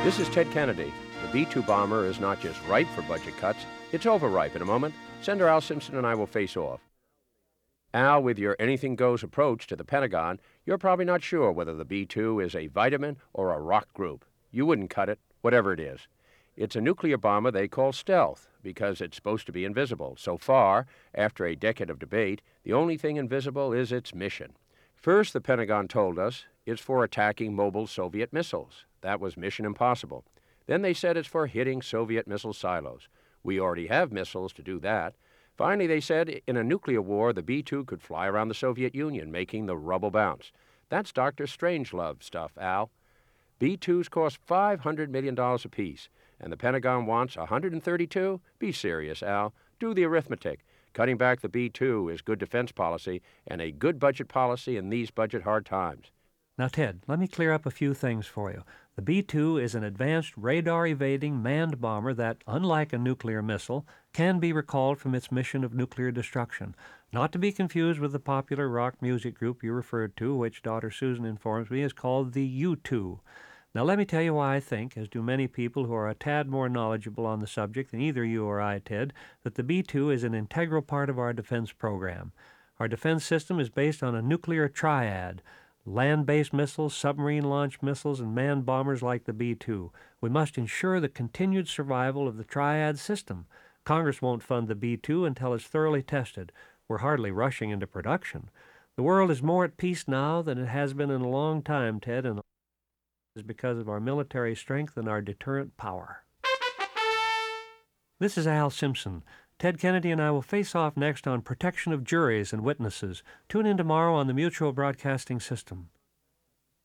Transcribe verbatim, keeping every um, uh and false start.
This is Ted Kennedy. The B two bomber is not just ripe for budget cuts, it's overripe. In a moment, Senator Al Simpson and I will face off. Al, with your anything goes approach to the Pentagon, you're probably not sure whether the B two is a vitamin or a rock group. You wouldn't cut it, whatever it is. It's a nuclear bomber they call stealth because it's supposed to be invisible. So far, after a decade of debate, the only thing invisible is its mission. First, the Pentagon told us it's for attacking mobile Soviet missiles. That was mission impossible. Then they said it's for hitting Soviet missile silos. We already have missiles to do that. Finally, they said in a nuclear war, the B two could fly around the Soviet Union, making the rubble bounce. That's Doctor Strangelove stuff, Al. B twos cost five hundred million dollars apiece, and the Pentagon wants one hundred thirty-two? Be serious, Al. Do the arithmetic. Cutting back the B two is good defense policy and a good budget policy in these budget hard times. Now, Ted, let me clear up a few things for you. The B two is an advanced radar-evading manned bomber that, unlike a nuclear missile, can be recalled from its mission of nuclear destruction. Not to be confused with the popular rock music group you referred to, which daughter Susan informs me is called the U two. Now, let me tell you why I think, as do many people who are a tad more knowledgeable on the subject than either you or I, Ted, that the B two is an integral part of our defense program. Our defense system is based on a nuclear triad: land-based missiles, submarine-launched missiles, and manned bombers like the B two. We must ensure the continued survival of the triad system. Congress won't fund the B two until it's thoroughly tested. We're hardly rushing into production. The world is more at peace now than it has been in a long time, Ted, and is because of our military strength and our deterrent power. This is Al Simpson. Ted Kennedy and I will face off next on protection of juries and witnesses. Tune in tomorrow on the Mutual Broadcasting System.